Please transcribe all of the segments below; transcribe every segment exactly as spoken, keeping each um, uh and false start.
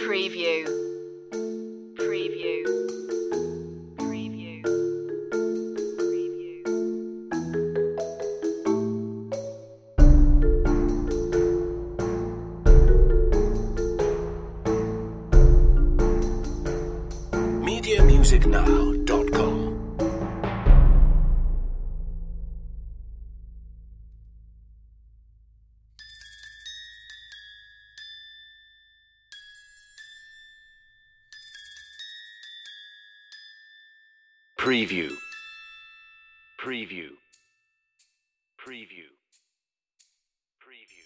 Preview. Preview. Preview. Preview. media music now dot com. Preview. Preview. Preview. Preview.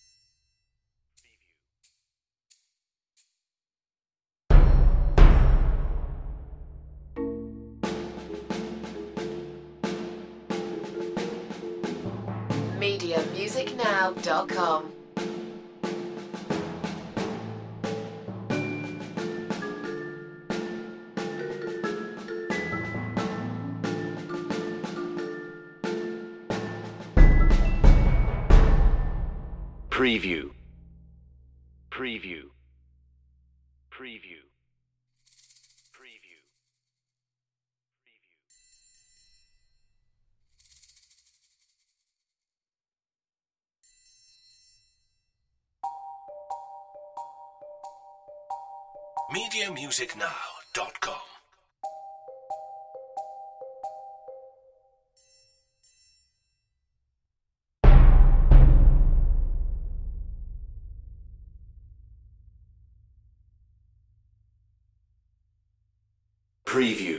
media music now dot com. Preview. Preview. Preview. Preview. media music now dot com. Preview.